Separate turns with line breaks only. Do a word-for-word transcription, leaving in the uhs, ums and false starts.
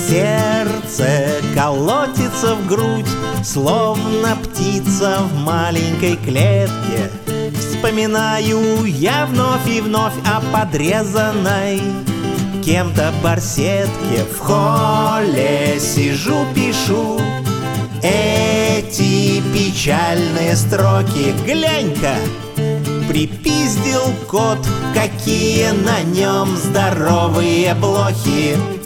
Сердце колотится в грудь, словно птица в маленькой клетке. Вспоминаю я вновь и вновь о подрезанной кем-то барсетке. В холле сижу, пишу эти печальные строки. Глянь-ка, припиздил кот, какие на нем здоровые блохи.